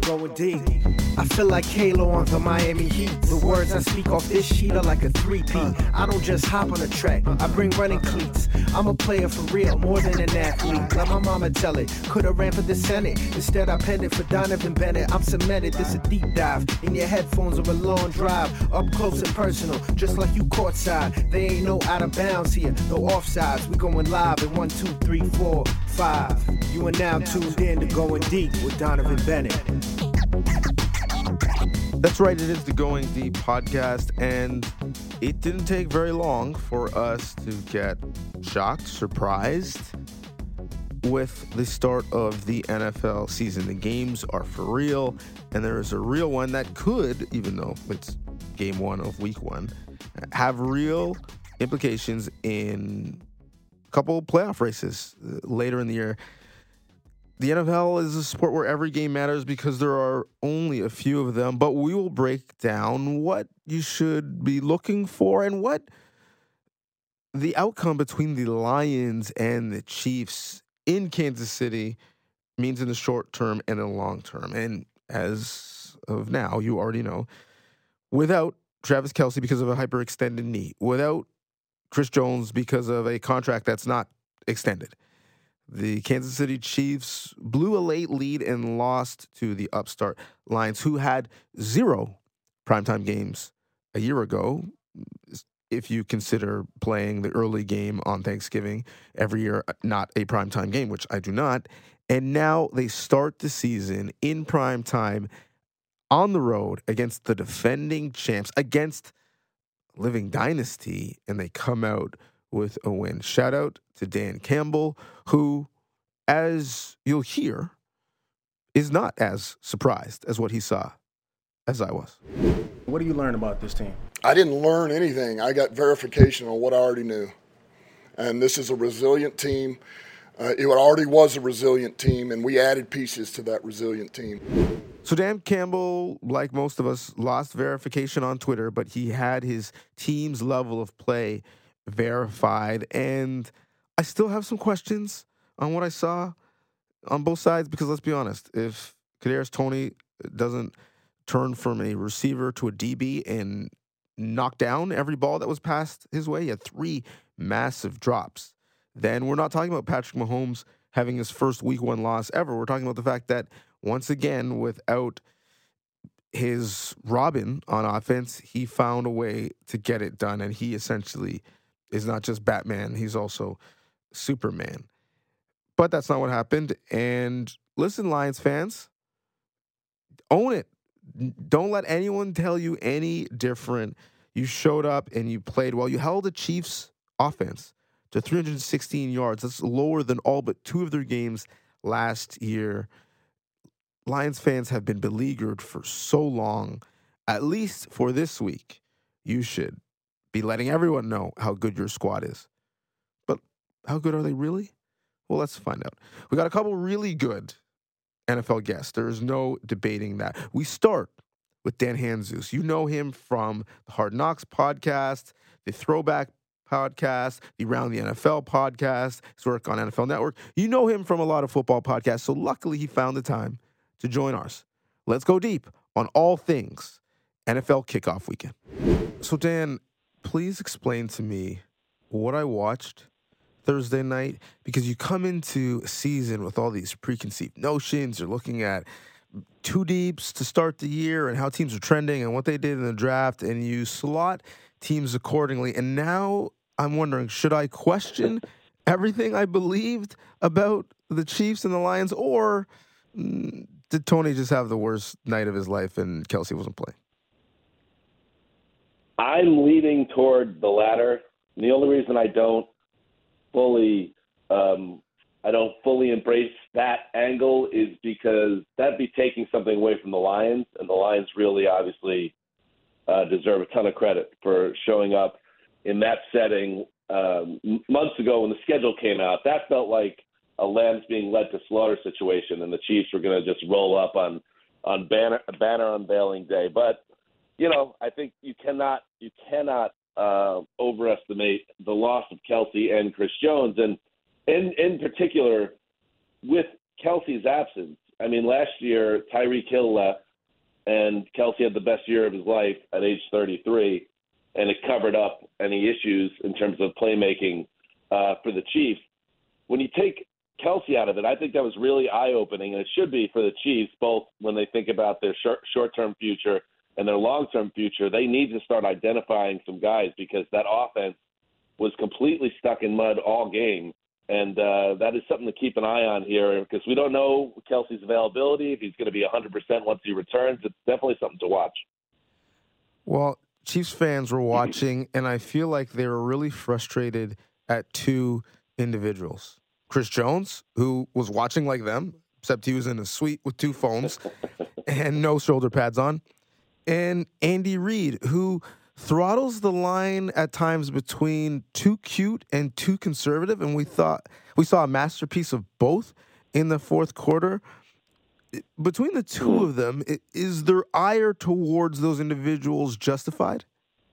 going deep. I feel like Halo on the Miami Heat. The words I speak off this sheet are like a 3-P. I don't just hop on a track, I bring running cleats. I'm a player for real, more than an athlete. Let my mama tell it, could've ran for the Senate. Instead I penned it for Donovan Bennett. I'm cemented, this a deep dive. In your headphones or a long drive. Up close and personal, just like you courtside. They ain't no out of bounds here, no offsides. We going live in 1, 2, 3, 4, 5. You are now tuned in to Going Deep with Donovan Bennett. That's right, it is the Going Deep podcast, and it didn't take very long for us to get shocked, surprised with the start of the NFL season. The games are for real, and there is a real one that could, even though it's game one of week one, have real implications in a couple of playoff races later in the year. The NFL is a sport where every game matters because there are only a few of them, but we will break down what you should be looking for and what the outcome between the Lions and the Chiefs in Kansas City means in the short term and in the long term. And as of now, you already know, without Travis Kelce because of a hyperextended knee, without Chris Jones because of a contract that's not extended, the Kansas City Chiefs blew a late lead and lost to the upstart Lions, who had 0 primetime games a year ago, if you consider playing the early game on Thanksgiving every year not a primetime game, which I do not. And now they start the season in primetime on the road against the defending champs, against Living Dynasty, and they come out with a win. Shout out to Dan Campbell, who, as you'll hear, is not as surprised as what he saw as I was. What do you learn about this team? I didn't learn anything. I got verification on what I already knew. And this is a resilient team. It already was a resilient team, and we added pieces to that resilient team. So Dan Campbell, like most of us, lost verification on Twitter, but he had his team's level of play verified. And I still have some questions on what I saw on both sides, because let's be honest, if Kadarius Toney doesn't turn from a receiver to a DB and knock down every ball that was passed his way, he had 3 massive drops, then we're not talking about Patrick Mahomes having his first week 1 loss ever. We're talking about the fact that, once again, without his Robin on offense, he found a way to get it done, and he essentially is not just Batman, he's also Superman. But that's not what happened. And listen, Lions fans, own it. Don't let anyone tell you any different. You showed up and you played well. You held the Chiefs' offense to 316 yards. That's lower than all but 2 of their games last year. Lions fans have been beleaguered for so long. At least for this week, you should be letting everyone know how good your squad is. But how good are they really? Well, let's find out. We got a couple really good NFL guests. There is no debating that. We start with Dan Hanzus. You know him from the Hard Knocks podcast, the Throwback podcast, the Round the NFL podcast, his work on NFL Network. You know him from a lot of football podcasts, so luckily he found the time to join ours. Let's go deep on all things NFL kickoff weekend. So Dan, please explain to me what I watched Thursday night, because you come into a season with all these preconceived notions. You're looking at 2 deeps to start the year and how teams are trending and what they did in the draft, and you slot teams accordingly. And now I'm wondering, should I question everything I believed about the Chiefs and the Lions, or did Toney just have the worst night of his life and Kelce wasn't playing? I'm leaning toward the latter. And the only reason I don't fully embrace that angle is because that'd be taking something away from the Lions, and the Lions really obviously deserve a ton of credit for showing up in that setting months ago when the schedule came out. That felt like a lambs being led to slaughter situation, and the Chiefs were going to just roll up on banner unveiling day. But I think you cannot overestimate the loss of Kelce and Chris Jones, and in particular with Kelce's absence. I mean, last year, Tyreek Hill left, and Kelsey had the best year of his life at age 33, and it covered up any issues in terms of playmaking for the Chiefs. When you take Kelsey out of it, I think that was really eye-opening, and it should be for the Chiefs, both when they think about their short-term future and their long-term future. They need to start identifying some guys because that offense was completely stuck in mud all game. And that is something to keep an eye on here because we don't know Kelsey's availability, if he's going to be 100% once he returns. It's definitely something to watch. Well, Chiefs fans were watching, and I feel like they were really frustrated at two individuals. Chris Jones, who was watching like them, except he was in a suite with two phones and no shoulder pads on, and Andy Reid, who throttles the line at times between too cute and too conservative, and we saw a masterpiece of both in the fourth quarter. Between the two of them, is their ire towards those individuals justified?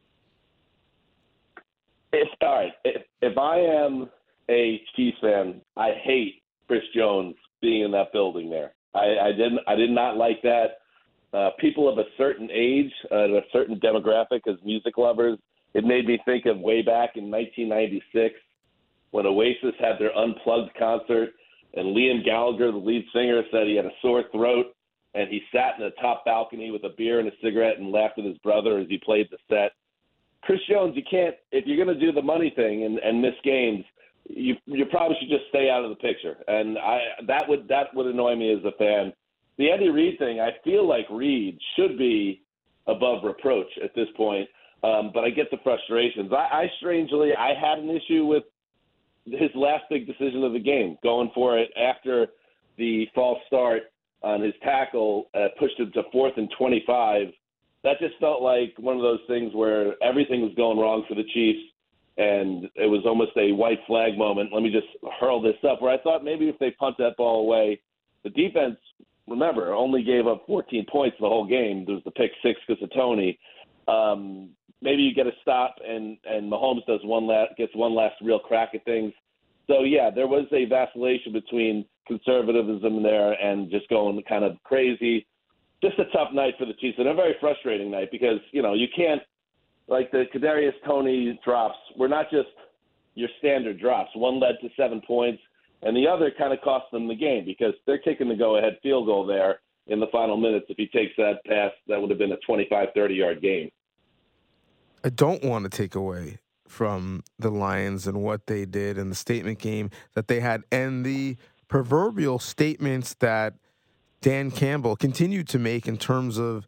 All right. If I am a Chiefs fan, I hate Chris Jones being in that building there. I did not like that. People of a certain age, a certain demographic as music lovers, it made me think of way back in 1996 when Oasis had their Unplugged concert and Liam Gallagher, the lead singer, said he had a sore throat and he sat in the top balcony with a beer and a cigarette and laughed at his brother as he played the set. Chris Jones, you can't, if you're going to do the money thing and miss games, you probably should just stay out of the picture. And that would annoy me as a fan. The Andy Reid thing, I feel like Reid should be above reproach at this point, but I get the frustrations. I strangely had an issue with his last big decision of the game, going for it after the false start on his tackle, pushed him to 4th and 25. That just felt like one of those things where everything was going wrong for the Chiefs, and it was almost a white flag moment. Let me just hurl this up, where I thought maybe if they punt that ball away, the defense, remember, only gave up 14 points the whole game. There was the pick six because of Tony. Maybe you get a stop and Mahomes gets one last real crack at things. So, yeah, there was a vacillation between conservatism there and just going kind of crazy. Just a tough night for the Chiefs, and a very frustrating night because, you can't, like the Kadarius Toney drops, were not just your standard drops. One led to 7 points, and the other kind of cost them the game because they're kicking the go-ahead field goal there in the final minutes. If he takes that pass, that would have been a 25, 30-yard game. I don't want to take away from the Lions and what they did and the statement game that they had and the proverbial statements that Dan Campbell continued to make in terms of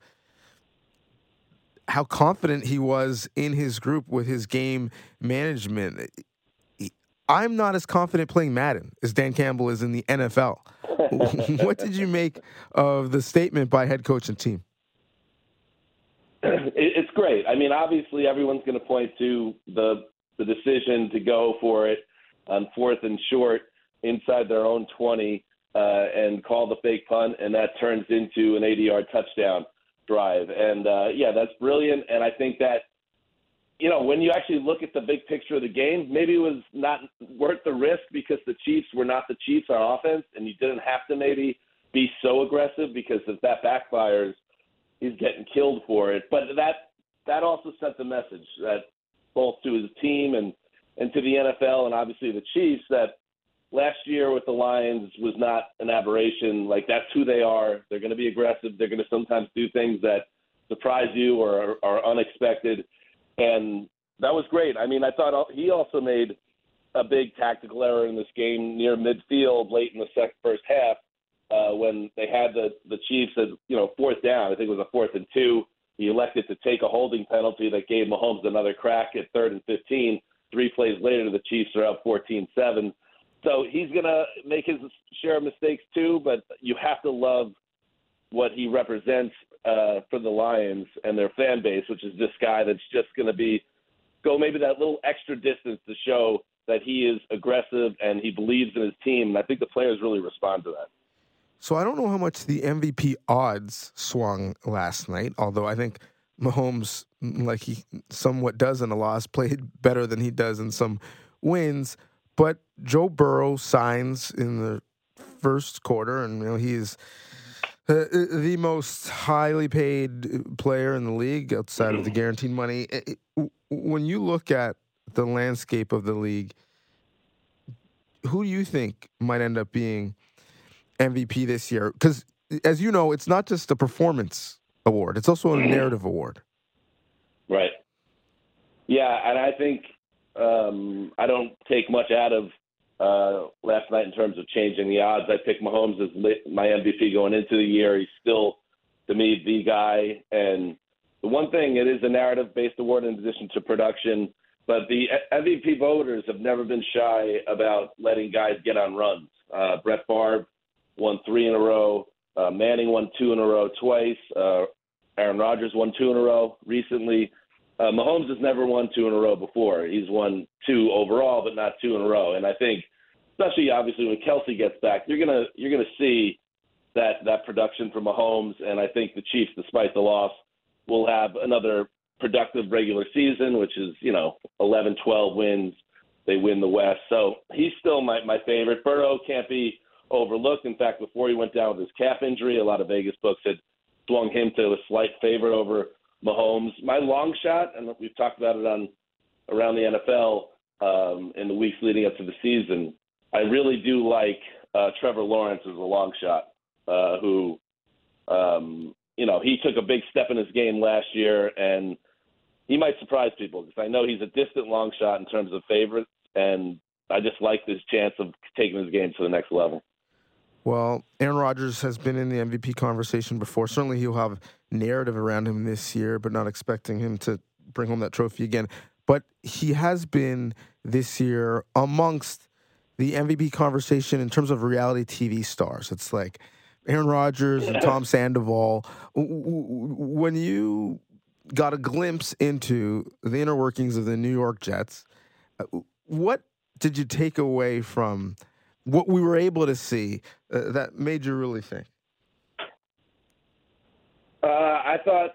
how confident he was in his group with his game management. I'm not as confident playing Madden as Dan Campbell is in the NFL. What did you make of the statement by head coach and team? It's great. I mean, obviously, everyone's going to point to the decision to go for it on 4th and short inside their own 20 and call the fake punt, and that turns into an 80-yard touchdown drive. And, that's brilliant. And I think that, when you actually look at the big picture of the game, maybe it was not worth the risk because the Chiefs were not the Chiefs on offense, and you didn't have to maybe be so aggressive because if that backfires, he's getting killed for it. But that also sent the message that both to his team and to the NFL and obviously the Chiefs that last year with the Lions was not an aberration. Like, that's who they are. They're going to be aggressive. They're going to sometimes do things that surprise you or are unexpected. And that was great. I mean, I thought he also made a big tactical error in this game near midfield late in the first half when they had the Chiefs at, 4th down. I think it was a 4th and 2. He elected to take a holding penalty that gave Mahomes another crack at 3rd and 15. 3 plays later, the Chiefs are up 14-7. So he's going to make his share of mistakes too, but you have to love what he represents for the Lions and their fan base, which is this guy that's just going to go maybe that little extra distance to show that he is aggressive and he believes in his team. And I think the players really respond to that. So I don't know how much the MVP odds swung last night, although I think Mahomes, like he somewhat does in a loss, played better than he does in some wins. But Joe Burrow signs in the first quarter, and he is The most highly paid player in the league outside of the guaranteed money. When you look at the landscape of the league, who do you think might end up being MVP this year? Because, as you know, it's not just a performance award. It's also a narrative award. Right. Yeah, and I think I don't take much out of last night in terms of changing the odds. I picked Mahomes as my MVP going into the year. He's still, to me, the guy. And the one thing, it is a narrative-based award in addition to production, but the MVP voters have never been shy about letting guys get on runs. Brett Favre won 3 in a row. Manning won 2 in a row twice. Aaron Rodgers won 2 in a row recently. Mahomes has never won 2 in a row before. He's won 2 overall, but not 2 in a row. And I think, especially obviously when Kelsey gets back, you're gonna see that production from Mahomes. And I think the Chiefs, despite the loss, will have another productive regular season, which is 11-12 wins. They win the West, so he's still my favorite. Burrow can't be overlooked. In fact, before he went down with his calf injury, a lot of Vegas books had swung him to a slight favorite over Mahomes. My long shot, and we've talked about it around the NFL in the weeks leading up to the season, I really do like Trevor Lawrence as a long shot, who, he took a big step in his game last year, and he might surprise people because I know he's a distant long shot in terms of favorites, and I just like his chance of taking his game to the next level. Well, Aaron Rodgers has been in the MVP conversation before. Certainly he'll have narrative around him this year, but not expecting him to bring home that trophy again. But he has been this year amongst the MVP conversation in terms of reality TV stars. It's like Aaron Rodgers and Tom Sandoval. When you got a glimpse into the inner workings of the New York Jets, what did you take away from what we were able to see that made you really think? I thought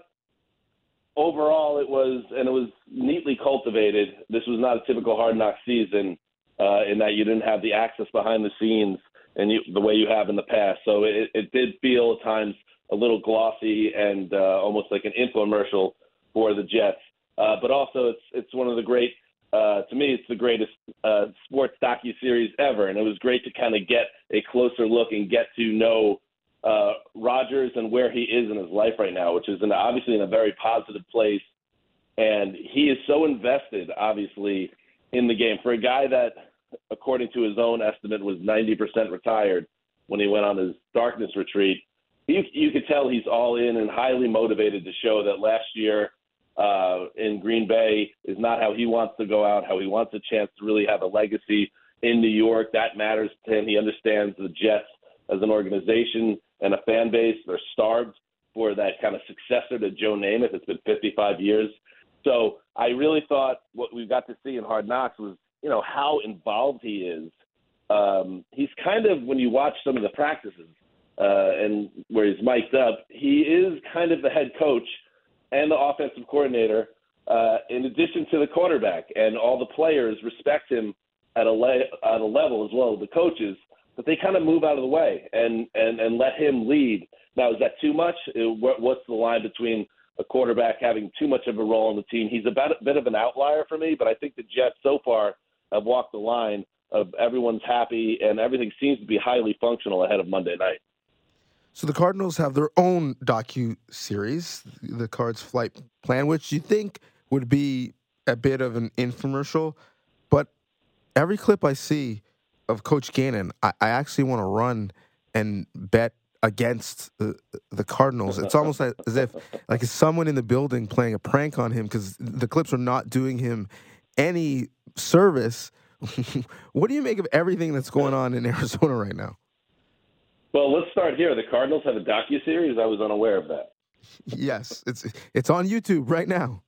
overall it was neatly cultivated. This was not a typical Hard Knock season in that you didn't have the access behind the scenes and the way you have in the past. So it did feel at times a little glossy and almost like an infomercial for the Jets. But also it's one of the great, to me, it's the greatest sports docuseries ever. And it was great to kind of get a closer look and get to know Rodgers and where he is in his life right now, which is obviously in a very positive place. And he is so invested, obviously, in the game. For a guy that, according to his own estimate, was 90% retired when he went on his darkness retreat, you could tell he's all in and highly motivated to show that last year in Green Bay is not how he wants to go out, how he wants a chance to really have a legacy in New York. That matters to him. He understands the Jets as an organization and a fan base. They're starved for that kind of successor to Joe Namath. It's been 55 years. So I really thought what we got to see in Hard Knocks was, how involved he is. He's kind of, when you watch some of the practices and where he's mic'd up, he is kind of the head coach and the offensive coordinator, in addition to the quarterback. And all the players respect him at a level as well as the coaches, but they kind of move out of the way and let him lead. Now, is that too much? What's the line between a quarterback having too much of a role in the team? He's a bit of an outlier for me, but I think the Jets so far have walked the line of everyone's happy and everything seems to be highly functional ahead of Monday night. So the Cardinals have their own docu-series, the Cards Flight Plan, which you think would be a bit of an infomercial. But every clip I see of Coach Gannon, I actually want to run and bet against the Cardinals. It's almost as if it's someone in the building playing a prank on him because the clips are not doing him any service. What do you make of everything that's going on in Arizona right now? Well, let's start here. The Cardinals have a docuseries. I was unaware of that. Yes, it's on YouTube right now.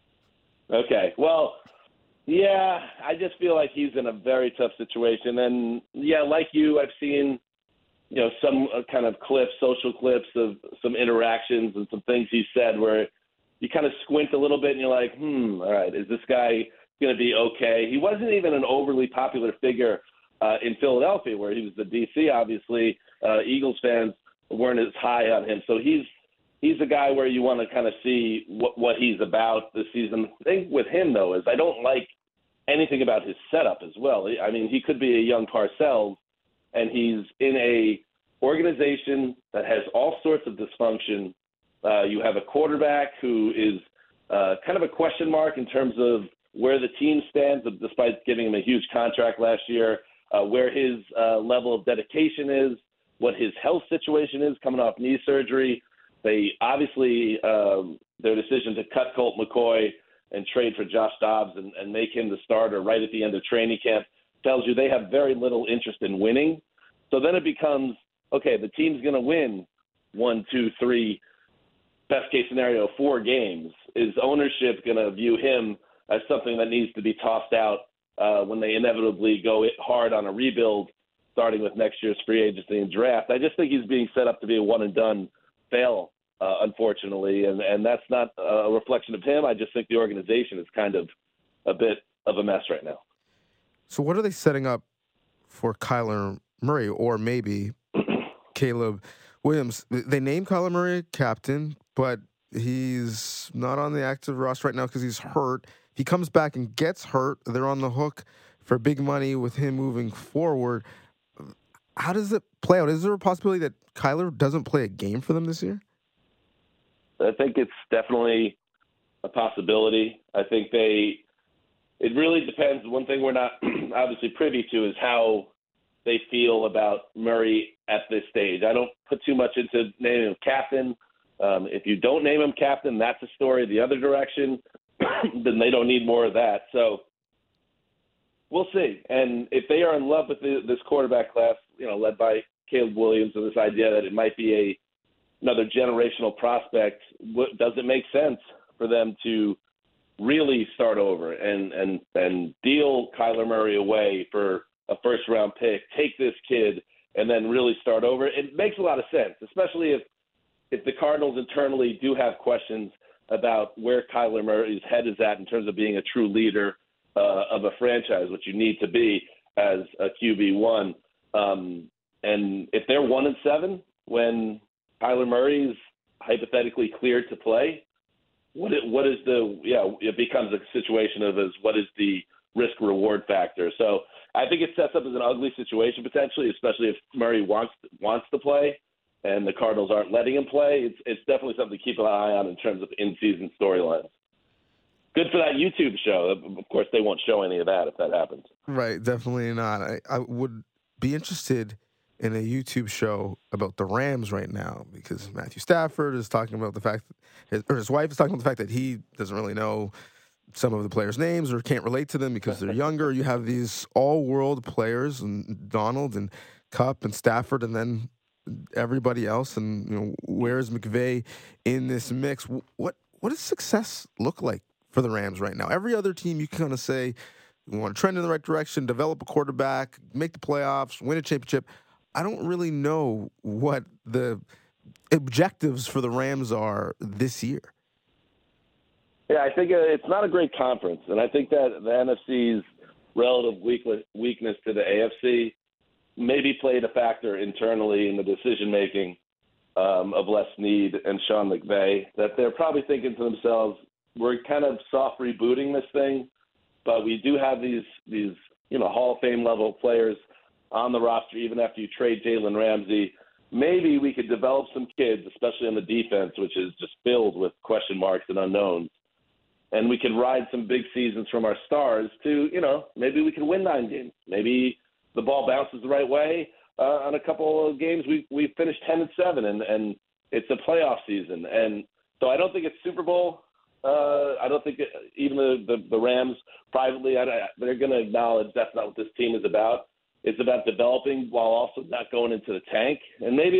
Okay. Well, yeah, I just feel like he's in a very tough situation. And, yeah, like you, I've seen, some kind of clips, social clips of some interactions and some things he said where you kind of squint a little bit and you're like, all right, is this guy going to be okay? He wasn't even an overly popular figure in Philadelphia, where he was the DC, obviously. Eagles fans weren't as high on him. So he's a guy where you want to kind of see what he's about this season. The thing with him, though, is I don't like anything about his setup as well. I mean, he could be a young Parcells, and he's in a organization that has all sorts of dysfunction. You have a quarterback who is kind of a question mark in terms of where the team stands, despite giving him a huge contract last year, where his level of dedication is, what his health situation is coming off knee surgery. They obviously, their decision to cut Colt McCoy and trade for Josh Dobbs and make him the starter right at the end of training camp tells you they have very little interest in winning. So then it becomes, okay, the team's going to win 1, 2, 3, best case scenario, 4 games. Is ownership going to view him as something that needs to be tossed out when they inevitably go hard on a rebuild, starting with next year's free agency and draft? I just think he's being set up to be a one-and-done fail, unfortunately, and that's not a reflection of him. I just think the organization is kind of a bit of a mess right now. So what are they setting up for Kyler Murray or maybe Caleb Williams? They named Kyler Murray captain, but he's not on the active roster right now because he's hurt. If he comes back and gets hurt, they're on the hook for big money with him moving forward. How does it play out? Is there a possibility that Kyler doesn't play a game for them this year? I think it's definitely a possibility. I think it really depends. One thing we're not obviously privy to is how they feel about Murray at this stage. I don't put too much into naming him captain. If you don't name him captain, that's a story the other direction. Then they don't need more of that. So we'll see. And if they are in love with this quarterback class, led by Caleb Williams, and this idea that it might be another generational prospect, does it make sense for them to really start over and deal Kyler Murray away for a first-round pick, take this kid, and then really start over? It makes a lot of sense, especially if the Cardinals internally do have questions about where Kyler Murray's head is at in terms of being a true leader of a franchise, which you need to be as a QB1. And if they're 1-7 when Kyler Murray's hypothetically cleared to play, it becomes a situation of what is the risk-reward factor. So I think it sets up as an ugly situation potentially, especially if Murray wants to play and the Cardinals aren't letting him play. It's definitely something to keep an eye on in terms of in-season storylines. Good for that YouTube show. Of course, they won't show any of that if that happens. Right, definitely not. I would be interested in a YouTube show about the Rams right now because Matthew Stafford is talking about the fact that his wife is talking about the fact that he doesn't really know some of the players' names or can't relate to them because they're younger. You have these all-world players, and Donald and Kupp and Stafford, and then everybody else. And where's McVay in this mix? What does success look like for the Rams right now? Every other team, you can kind of say you want to trend in the right direction, develop a quarterback, make the playoffs, win a championship. I don't really know what the objectives for the Rams are this year. Yeah, I think it's not a great conference, and I think that the NFC's relative weakness to the AFC maybe played a factor internally in the decision-making of Les Snead and Sean McVay, that they're probably thinking to themselves, we're kind of soft rebooting this thing, but we do have these Hall of Fame level players on the roster even after you trade Jalen Ramsey. Maybe we could develop some kids, especially on the defense, which is just filled with question marks and unknowns. And we could ride some big seasons from our stars to, maybe we can win 9 games. Maybe the ball bounces the right way on a couple of games. We finished 10-7, and it's a playoff season. And so I don't think it's Super Bowl. I don't think even the Rams privately, they're going to acknowledge that's not what this team is about. It's about developing while also not going into the tank. And maybe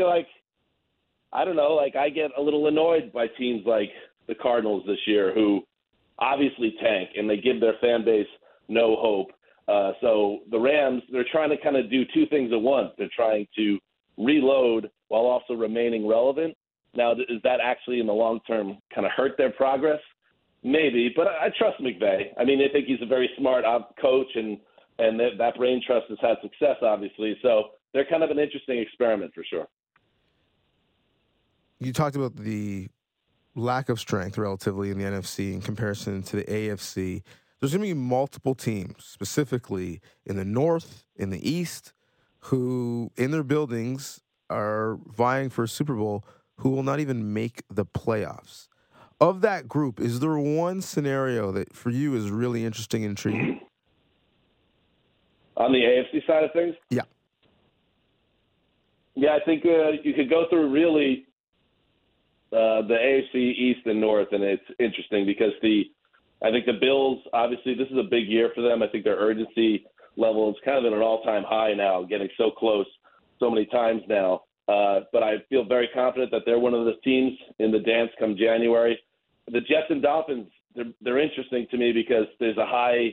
I get a little annoyed by teams like the Cardinals this year who obviously tank and they give their fan base no hope. So the Rams, they're trying to kind of do 2 things at once. They're trying to reload while also remaining relevant. Now, is that actually in the long term kind of hurt their progress? Maybe, but I trust McVay. I mean, I think he's a very smart coach, and that brain trust has had success, obviously. So they're kind of an interesting experiment for sure. you talked about the lack of strength relatively in the NFC in comparison to the AFC. There's going to be multiple teams, specifically in the North, in the East, who in their buildings are vying for a Super Bowl, who will not even make the playoffs. Of that group, is there one scenario that for you is really interesting and intriguing? On the AFC side of things? Yeah. Yeah, I think you could go through really the AFC East and North, and it's interesting because I think the Bills, obviously, this is a big year for them. I think their urgency level is kind of at an all-time high now, getting so close so many times now. But I feel very confident that they're one of the teams in the dance come January. The Jets and Dolphins, they're interesting to me because there's a high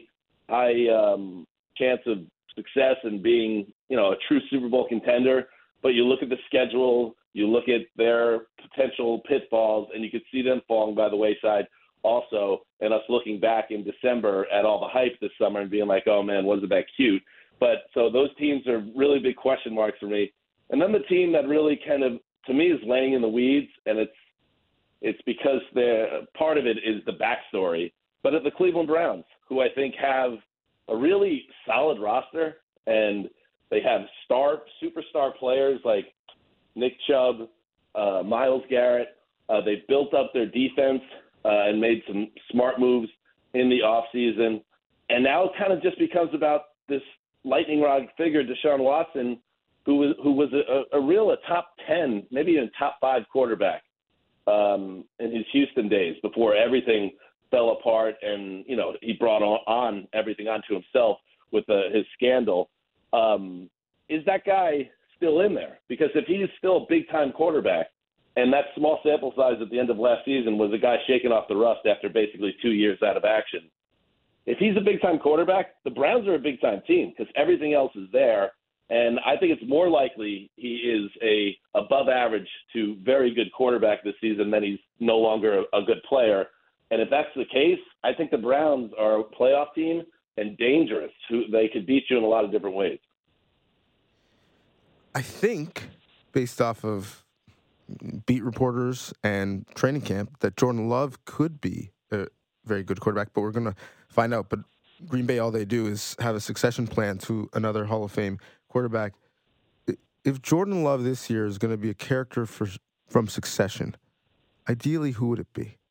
chance of success and being, a true Super Bowl contender. But you look at the schedule, you look at their potential pitfalls, and you could see them falling by the wayside also, and us looking back in December at all the hype this summer and being like, oh, man, wasn't that cute? But so those teams are really big question marks for me. And then the team that really kind of, to me, is laying in the weeds, and it's because part of it is the backstory, but at the Cleveland Browns, who I think have a really solid roster, and they have superstar players like Nick Chubb, Myles Garrett. They've built up their defense and made some smart moves in the offseason. And now it kind of just becomes about this lightning rod figure, Deshaun Watson, who was a top 10, maybe even top 5 quarterback in his Houston days before everything fell apart and, he brought on everything onto himself with his scandal. Is that guy still in there? Because if he's still a big-time quarterback, and that small sample size at the end of last season was a guy shaking off the rust after basically 2 years out of action. If he's a big-time quarterback, the Browns are a big-time team because everything else is there. And I think it's more likely he is a above average to very good quarterback this season than he's no longer a good player. And if that's the case, I think the Browns are a playoff team and dangerous. They could beat you in a lot of different ways. I think, based off of beat reporters and training camp, that Jordan Love could be a very good quarterback, but we're going to find out. But Green Bay, all they do is have a succession plan to another Hall of Fame quarterback. If Jordan Love this year is going to be a character from Succession, ideally, who would it be?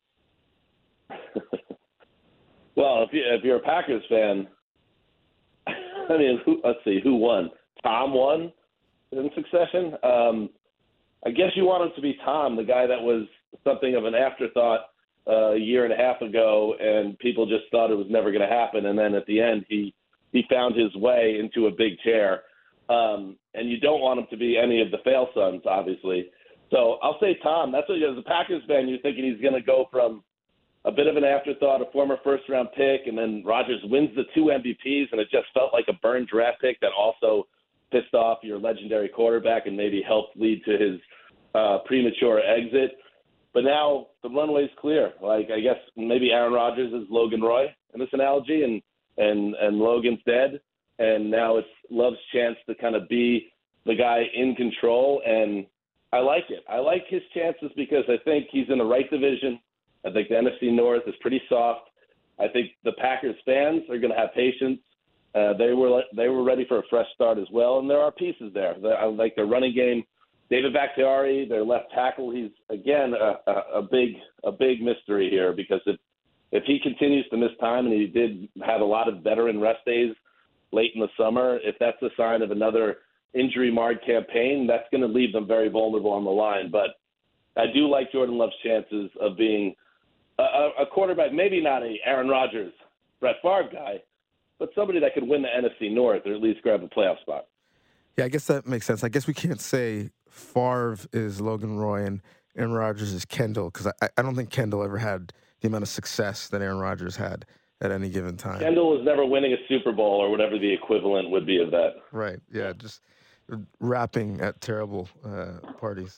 Well, if you're a Packers fan, I mean, let's see, who won? Tom won in Succession? I guess you want him to be Tom, the guy that was something of an afterthought a year and a half ago, and people just thought it was never going to happen. And then at the end, he found his way into a big chair. And you don't want him to be any of the fail sons, obviously. So I'll say Tom. That's what, as a Packers fan, you're thinking he's going to go from a bit of an afterthought, a former first-round pick, and then Rodgers wins the 2 MVPs, and it just felt like a burned draft pick that also pissed off your legendary quarterback and maybe helped lead to his premature exit. But now the runway's clear. Like, I guess maybe Aaron Rodgers is Logan Roy in this analogy, and Logan's dead. And now it's Love's chance to kind of be the guy in control. And I like it. I like his chances because I think he's in the right division. I think the NFC North is pretty soft. I think the Packers fans are going to have patience. They were ready for a fresh start as well, and there are pieces there. I like their running game. David Bakhtiari, their left tackle, he's again a big mystery here because if he continues to miss time, and he did have a lot of veteran rest days late in the summer, if that's a sign of another injury-marred campaign, that's going to leave them very vulnerable on the line. But I do like Jordan Love's chances of being a quarterback, maybe not a Aaron Rodgers, Brett Favre guy, but somebody that could win the NFC North or at least grab a playoff spot. Yeah, I guess that makes sense. I guess we can't say Favre is Logan Roy and Aaron Rodgers is Kendall because I don't think Kendall ever had the amount of success that Aaron Rodgers had at any given time. Kendall was never winning a Super Bowl or whatever the equivalent would be of that. Right, yeah, just rapping at terrible parties.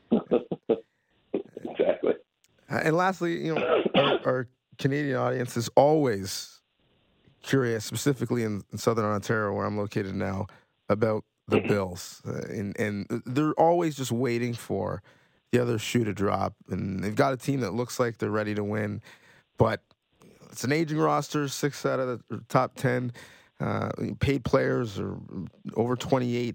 Exactly. And lastly, our Canadian audience is always curious, specifically in Southern Ontario, where I'm located now, about the Bills. And they're always just waiting for the other shoe to drop. And they've got a team that looks like they're ready to win, but it's an aging roster. 6 out of the top 10 paid players are over 28.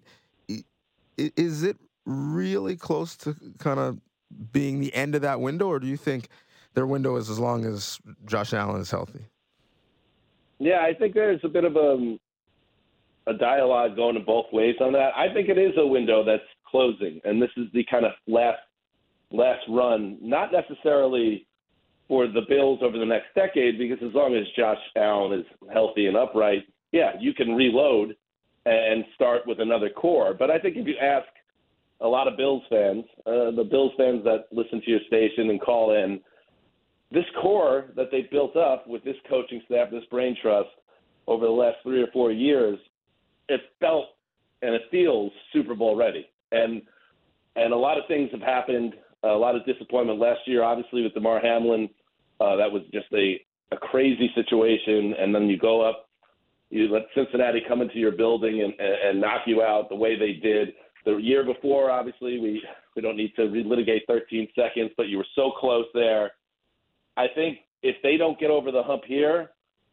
Is it really close to kind of being the end of that window, or do you think their window is as long as Josh Allen is healthy? Yeah, I think there's a bit of a dialogue going in both ways on that. I think it is a window that's closing, and this is the kind of last run, not necessarily for the Bills over the next decade, because as long as Josh Allen is healthy and upright, yeah, you can reload and start with another core. But I think if you ask a lot of Bills fans, the Bills fans that listen to your station and call in, this core that they built up with this coaching staff, this brain trust over the last 3 or 4 years, it felt and it feels Super Bowl ready. And a lot of things have happened, a lot of disappointment last year, obviously with DeMar Hamlin. That was just a crazy situation. And then you go up, you let Cincinnati come into your building and knock you out the way they did. The year before, obviously, we don't need to relitigate 13 seconds, but you were so close there. I think if they don't get over the hump here,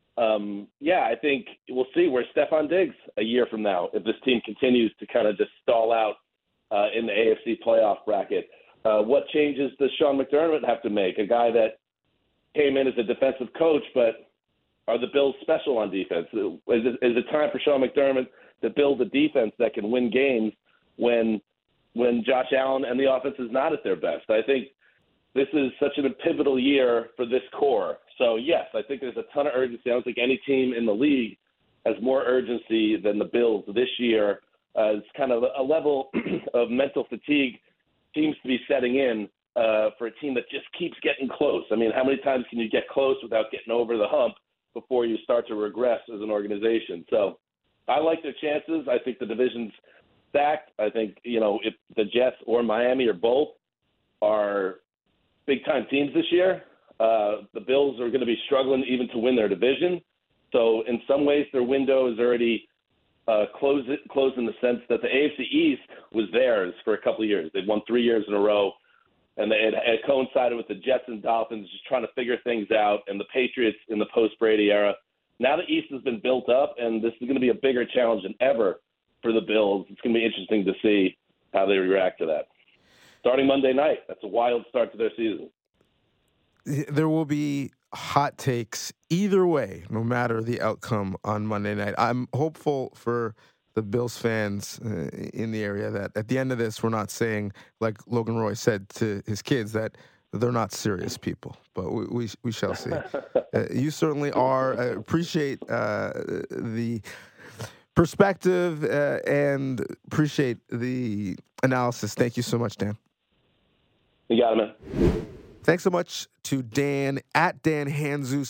I think we'll see where Stephon Diggs a year from now, if this team continues to kind of just stall out in the AFC playoff bracket. What changes does Sean McDermott have to make? A guy that came in as a defensive coach, but are the Bills special on defense? Is it time for Sean McDermott to build a defense that can win games when Josh Allen and the offense is not at their best? I think this is such a pivotal year for this core. So, yes, I think there's a ton of urgency. I don't think any team in the league has more urgency than the Bills this year. It's kind of a level of mental fatigue seems to be setting in for a team that just keeps getting close. I mean, how many times can you get close without getting over the hump before you start to regress as an organization? So I like their chances. I think the division's stacked. I think, if the Jets or Miami or both are big-time teams this year, the Bills are going to be struggling even to win their division. So in some ways, their window is already closed in the sense that the AFC East was theirs for a couple of years. They'd won 3 years in a row, and it coincided with the Jets and Dolphins just trying to figure things out, and the Patriots in the post-Brady era. Now the East has been built up, and this is going to be a bigger challenge than ever for the Bills. It's going to be interesting to see how they react to that. Starting Monday night, that's a wild start to their season. There will be hot takes either way, no matter the outcome on Monday night. I'm hopeful for the Bills fans in the area that at the end of this, we're not saying, like Logan Roy said to his kids, that they're not serious people. But we shall see. You certainly are. I appreciate the perspective and appreciate the analysis. Thank you so much, Dan. You got it, man. Thanks so much to Dan at Dan Hanzus,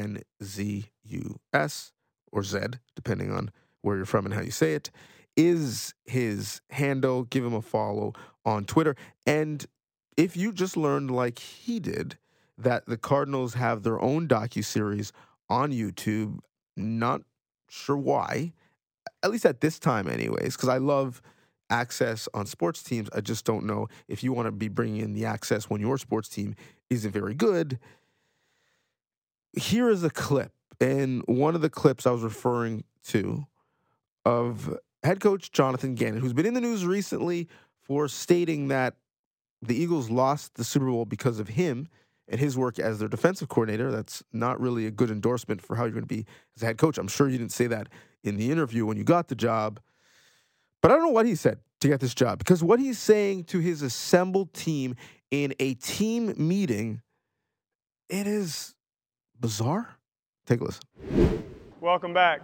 Hanzus, or Z, depending on where you're from and how you say it, is his handle. Give him a follow on Twitter. And if you just learned, like he did, that the Cardinals have their own docuseries on YouTube, not sure why, at least at this time anyways, because I love access on sports teams. I just don't know if you want to be bringing in the access when your sports team isn't very good. Here is a clip, and one of the clips I was referring to of head coach Jonathan Gannon, who's been in the news recently for stating that the Eagles lost the Super Bowl because of him and his work as their defensive coordinator. That's not really a good endorsement for how you're going to be as a head coach. I'm sure you didn't say that in the interview when you got the job. But I don't know what he said to get this job, because what he's saying to his assembled team in a team meeting, it is bizarre. Take a listen. Welcome back.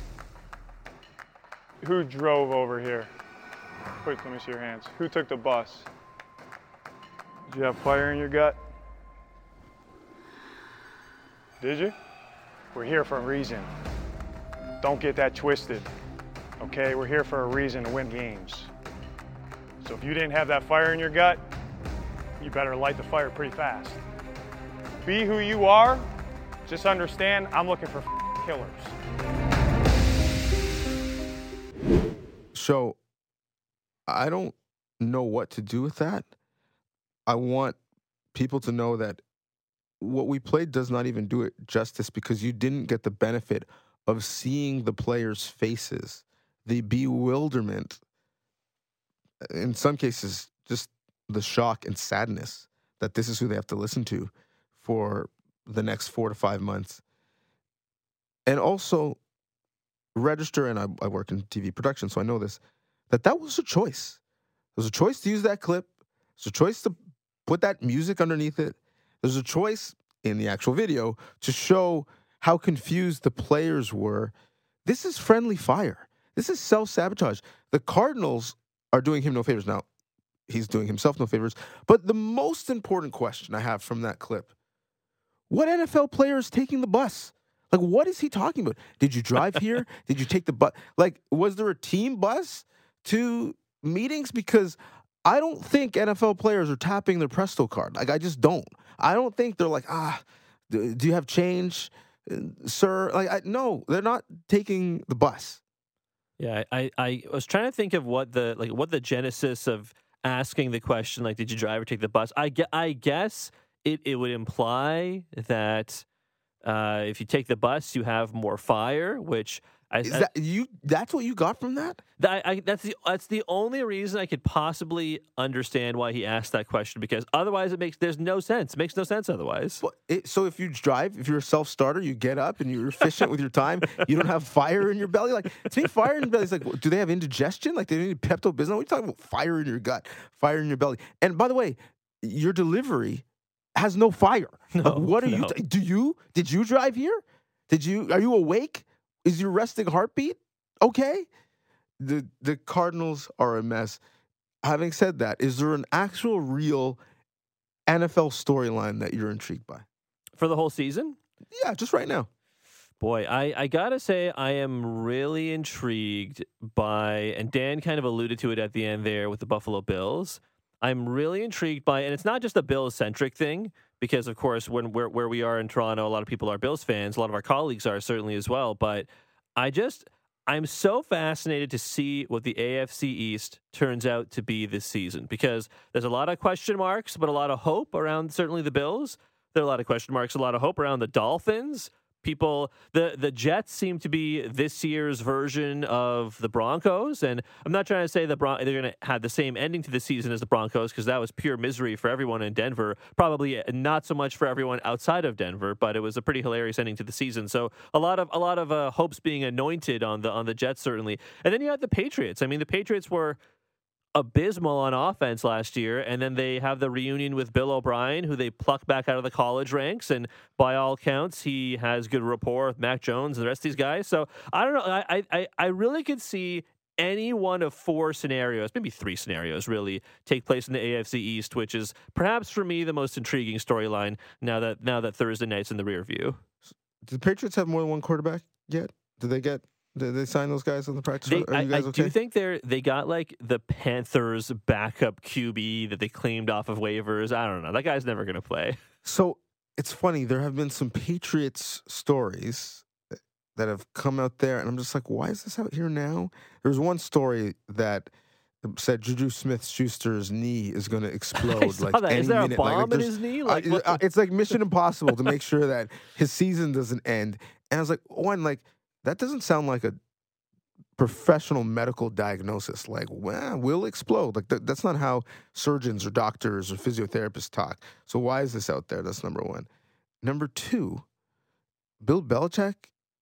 Who drove over here? Quick, let me see your hands. Who took the bus? Did you have fire in your gut? Did you? We're here for a reason. Don't get that twisted. Okay, we're here for a reason to win games. So if you didn't have that fire in your gut, you better light the fire pretty fast. Be who you are. Just understand, I'm looking for killers. So I don't know what to do with that. I want people to know that what we played does not even do it justice because you didn't get the benefit of seeing the players' faces, the bewilderment, in some cases, just the shock and sadness that this is who they have to listen to for the next 4 to 5 months. And also register, and I work in TV production, so I know this, that was a choice. There's a choice to use that clip. There's a choice to put that music underneath it. There's a choice in the actual video to show how confused the players were. This is friendly fire. This is self-sabotage. The Cardinals are doing him no favors. Now, he's doing himself no favors. But the most important question I have from that clip, what NFL player is taking the bus? Like, what is he talking about? Did you drive here? Did you take the bus? Like, was there a team bus to meetings? Because I don't think NFL players are tapping their Presto card. Like, I just don't. I don't think they're like, do you have change, sir? Like, no, they're not taking the bus. Yeah, I was trying to think of what the genesis of asking the question, like, did you drive or take the bus? I guess it would imply that if you take the bus, you have more fire, which that's what you got from that? That's the only reason I could possibly understand why he asked that question, because otherwise there's no sense. It makes no sense otherwise. Well, so if you drive, if you're a self-starter, you get up and you're efficient with your time, you don't have fire in your belly. Like, to me, fire in your belly is like, do they have indigestion? Like, they need Pepto-Bismol? What are you talking about? Fire in your gut, fire in your belly. And by the way, your delivery has no fire. No, like, what are you? Did you drive here? Are you awake? Is your resting heartbeat okay? The Cardinals are a mess. Having said that, is there an actual real NFL storyline that you're intrigued by? For the whole season? Yeah, just right now. Boy, I gotta say I am really intrigued by, and Dan kind of alluded to it at the end there with the Buffalo Bills. I'm really intrigued by, and it's not just a Bills-centric thing, because, of course, where we are in Toronto, a lot of people are Bills fans. A lot of our colleagues are certainly as well. But I'm so fascinated to see what the AFC East turns out to be this season, because there's a lot of question marks, but a lot of hope around certainly the Bills. There are a lot of question marks, a lot of hope around the Dolphins. The Jets seem to be this year's version of the Broncos, and I'm not trying to say they're going to have the same ending to the season as the Broncos, because that was pure misery for everyone in Denver. Probably not so much for everyone outside of Denver, but it was a pretty hilarious ending to the season. So a lot of hopes being anointed on the Jets, certainly. And then you had the Patriots. I mean, the Patriots were abysmal on offense last year, and then they have the reunion with Bill O'Brien, who they plucked back out of the college ranks, and by all counts, he has good rapport with Mac Jones and the rest of these guys. So I don't know. I really could see any one of 4 scenarios, maybe 3 scenarios, really take place in the AFC East, which is perhaps for me the most intriguing storyline now that Thursday night's in the rear view. Do the Patriots have more than one quarterback yet? Did they sign those guys on the practice field? Are you guys okay? Do think they got like the Panthers backup QB that they claimed off of waivers. I don't know. That guy's never going to play. So it's funny. There have been some Patriots stories that have come out there, and I'm just like, why is this out here now? There's one story that said Juju Smith-Schuster's knee is going to explode like any is there minute. A bomb in his knee? It's like Mission Impossible to make sure that his season doesn't end. And I was like, that doesn't sound like a professional medical diagnosis. Like, will explode. Like, that's not how surgeons or doctors or physiotherapists talk. So why is this out there? That's number one. Number two, Bill Belichick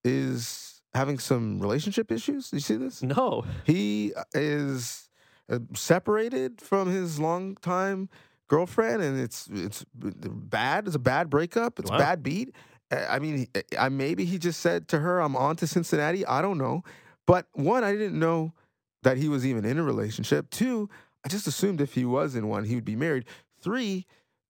is having some relationship issues. You see this? No. He is separated from his longtime girlfriend, and it's bad. It's a bad breakup. It's a bad beat. I mean, maybe he just said to her, I'm on to Cincinnati. I don't know. But one, I didn't know that he was even in a relationship. Two, I just assumed if he was in one, he would be married. Three,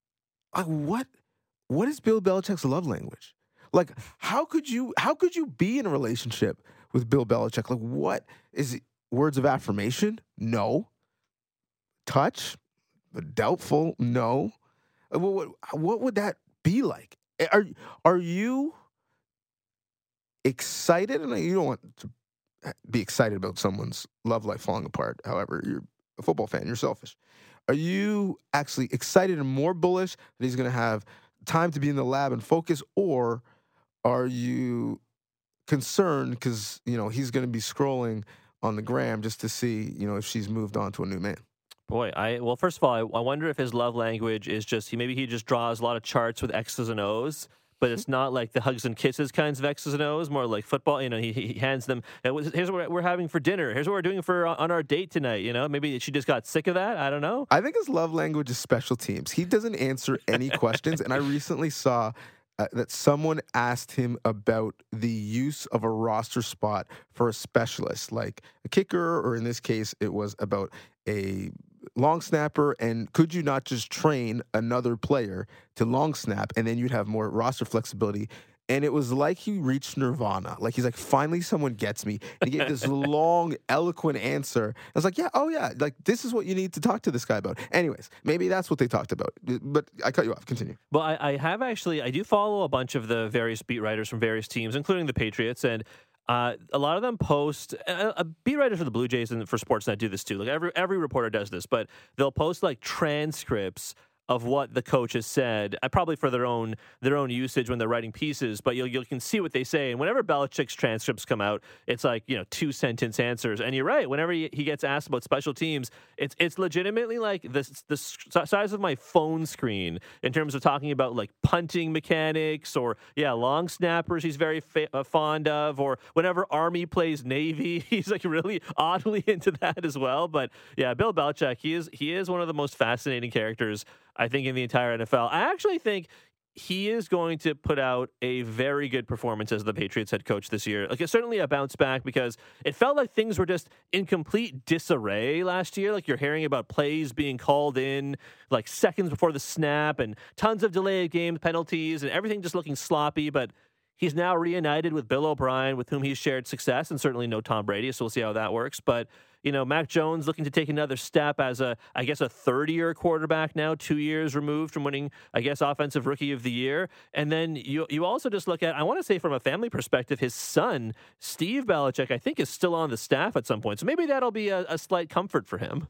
what is Bill Belichick's love language? Like, how could you be in a relationship with Bill Belichick? Like, what is it? Words of affirmation? No. Touch? Doubtful? No. What would that be like? Are you excited? And you don't want to be excited about someone's love life falling apart. However, you're a football fan. You're selfish. Are you actually excited and more bullish that he's going to have time to be in the lab and focus, or are you concerned because, he's going to be scrolling on the gram just to see, if she's moved on to a new man? Boy, well, first of all, I wonder if his love language is just he just draws a lot of charts with X's and O's, but it's not like the hugs and kisses kinds of X's and O's, more like football. He hands them, here's what we're having for dinner. Here's what we're doing on our date tonight. Maybe she just got sick of that. I don't know. I think his love language is special teams. He doesn't answer any questions. And I recently saw that someone asked him about the use of a roster spot for a specialist, like a kicker, or in this case, it was about a long snapper, and could you not just train another player to long snap, and then you'd have more roster flexibility? And it was like he reached nirvana. Like, he's like, finally someone gets me. And he gave this long, eloquent answer. I was like, like, this is what you need to talk to this guy about. Anyways, maybe that's what they talked about. But I cut you off. Continue. Well, I do follow a bunch of the various beat writers from various teams, including the Patriots, and a lot of them post. Beat writers for the Blue Jays and for Sportsnet do this too. Like every reporter does this, but they'll post like transcripts of what the coach has said, probably for their own usage when they're writing pieces. But you can see what they say, and whenever Belichick's transcripts come out, it's like 2-sentence answers. And you're right. Whenever he gets asked about special teams, it's legitimately like the size of my phone screen in terms of talking about like punting mechanics or long snappers. He's very fond of, or whenever Army plays Navy, he's like really oddly into that as well. But yeah, Bill Belichick, he is one of the most fascinating characters, I think, in the entire NFL. I actually think he is going to put out a very good performance as the Patriots head coach this year. Like, it's certainly a bounce back, because it felt like things were just in complete disarray last year. Like, you're hearing about plays being called in like seconds before the snap, and tons of delayed game penalties, and everything just looking sloppy. But he's now reunited with Bill O'Brien, with whom he's shared success, and certainly no Tom Brady, so we'll see how that works. But Mac Jones looking to take another step as a third-year quarterback now, 2 years removed from winning, Offensive Rookie of the Year. And then you also just look at, I want to say from a family perspective, his son, Steve Belichick, I think is still on the staff at some point. So maybe that'll be a slight comfort for him.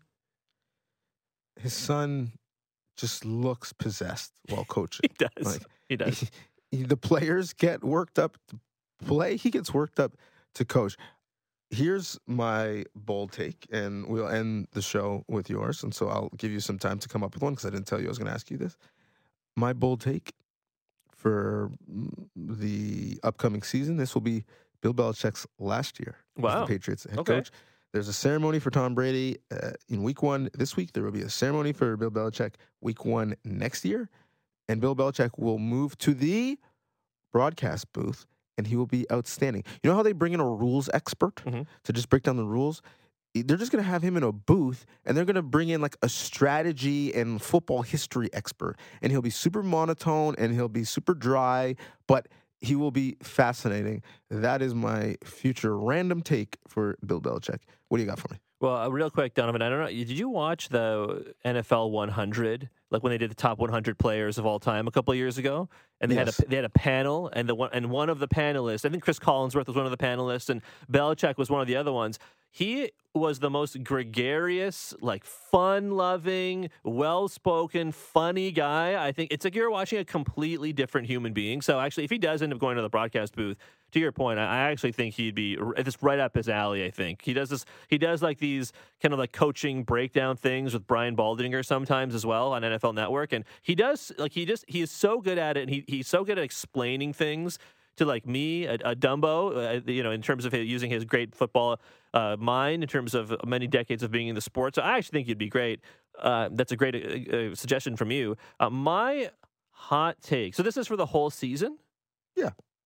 His son just looks possessed while coaching. He does. He does. The players get worked up to play. He gets worked up to coach. Here's my bold take, and we'll end the show with yours. And so I'll give you some time to come up with one, because I didn't tell you I was going to ask you this. My bold take for the upcoming season, this will be Bill Belichick's last year as the Patriots head coach. There's a ceremony for Tom Brady in week 1 this week. There will be a ceremony for Bill Belichick week 1 next year. And Bill Belichick will move to the broadcast booth, and he will be outstanding. You know how they bring in a rules expert to just break down the rules? They're just going to have him in a booth, and they're going to bring in like a strategy and football history expert. And he'll be super monotone, and he'll be super dry, but he will be fascinating. That is my future random take for Bill Belichick. What do you got for me? Well, real quick, Donovan, I don't know. Did you watch the NFL 100, like when they did the top 100 players of all time a couple of years ago? And they had a panel, and one of the panelists, I think Chris Collinsworth was one of the panelists, and Belichick was one of the other ones. He was the most gregarious, like fun-loving, well-spoken, funny guy. I think it's like you're watching a completely different human being. So actually, if he does end up going to the broadcast booth, to your point, I actually think he'd be just right up his alley. I think he does this. He does like these kind of like coaching breakdown things with Brian Baldinger sometimes as well on NFL Network, and he is so good at it, and he's so good at explaining things to like me, a Dumbo, in terms of using his great football mind, in terms of many decades of being in the sport. So I actually think he'd be great. That's a great suggestion from you. My hot take. So this is for the whole season? Yeah.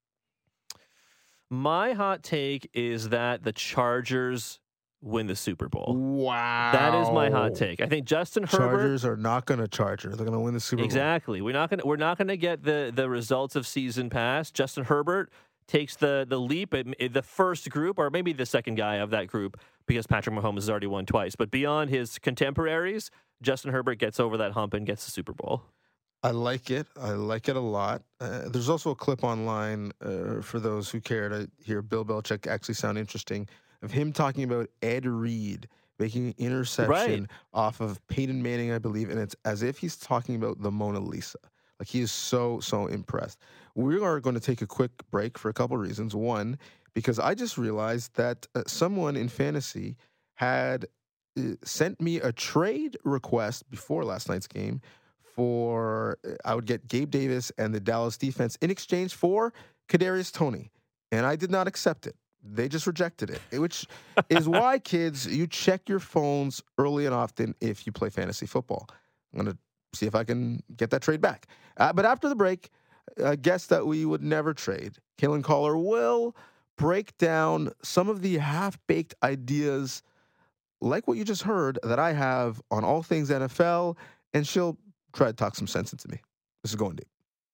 My hot take is that the Chargers win the Super Bowl. Wow. That is my hot take. I think Justin Herbert. Chargers are not going to Charger. They're going to win the Super Bowl. Exactly. We're not going to get the results of season past. Justin Herbert takes the leap at the first group, or maybe the second guy of that group, because Patrick Mahomes has already won twice. But beyond his contemporaries, Justin Herbert gets over that hump and gets the Super Bowl. I like it. I like it a lot. There's also a clip online for those who care to hear Bill Belichick actually sound interesting, of him talking about Ed Reed making an interception Right. off of Peyton Manning, I believe, and it's as if he's talking about the Mona Lisa. Like, he is so impressed. We are going to take a quick break for a couple reasons. One, because I just realized that someone in fantasy had sent me a trade request before last night's game for I would get Gabe Davis and the Dallas defense in exchange for Kadarius Toney, and I did not accept it. They just rejected it, which is why, kids, you check your phones early and often if you play fantasy football. I'm going to see if I can get that trade back. But after the break, a guest that we would never trade, Kalen Collar, will break down some of the half-baked ideas like what you just heard that I have on all things NFL, and she'll try to talk some sense into me. This is Going Deep.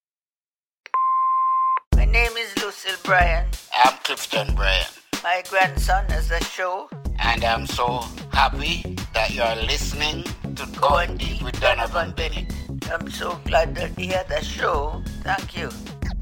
My name is Lucille Bryan. I'm Clifton Bryan. My grandson has a show. And I'm so happy that you're listening to Going Deep with Donovan Bennett. I'm so glad that he had a show. Thank you.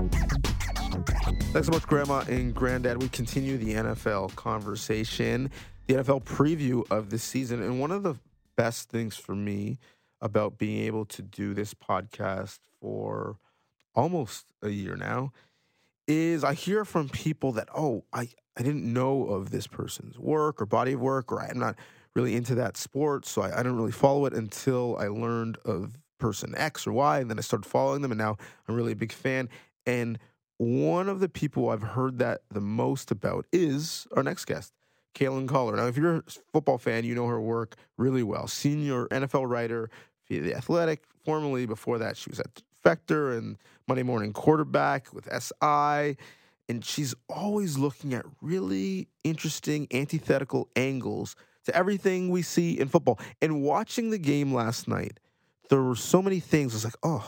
Thanks so much, Grandma and Granddad. We continue the NFL conversation, the NFL preview of this season. And one of the best things for me about being able to do this podcast for almost a year now is I hear from people that, I didn't know of this person's work or body of work, or I'm not really into that sport, so I didn't really follow it until I learned of person X or Y, and then I started following them, and now I'm really a big fan. And one of the people I've heard that the most about is our next guest, Kalen Collar. Now, if you're a football fan, you know her work really well. Senior NFL writer for The Athletic. Formerly, before that, she was at Factor and Monday Morning Quarterback with SI. And she's always looking at really interesting, antithetical angles to everything we see in football. And watching the game last night, there were so many things. I was like,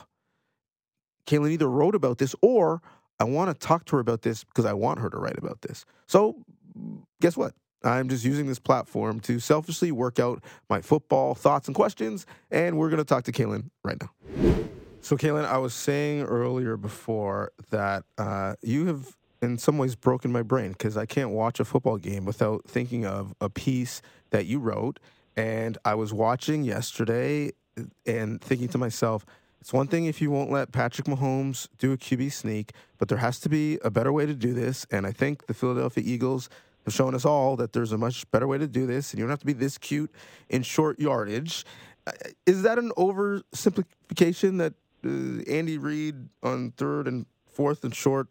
Kalen either wrote about this or I want to talk to her about this because I want her to write about this. So guess what? I'm just using this platform to selfishly work out my football thoughts and questions, and we're going to talk to Kalen right now. So, Kalen, I was saying earlier before that you have in some ways broken my brain because I can't watch a football game without thinking of a piece that you wrote. And I was watching yesterday and thinking to myself, it's one thing if you won't let Patrick Mahomes do a QB sneak, but there has to be a better way to do this. And I think the Philadelphia Eagles have shown us all that there's a much better way to do this, and you don't have to be this cute in short yardage. Is that an oversimplification that Andy Reid on 3rd and 4th and short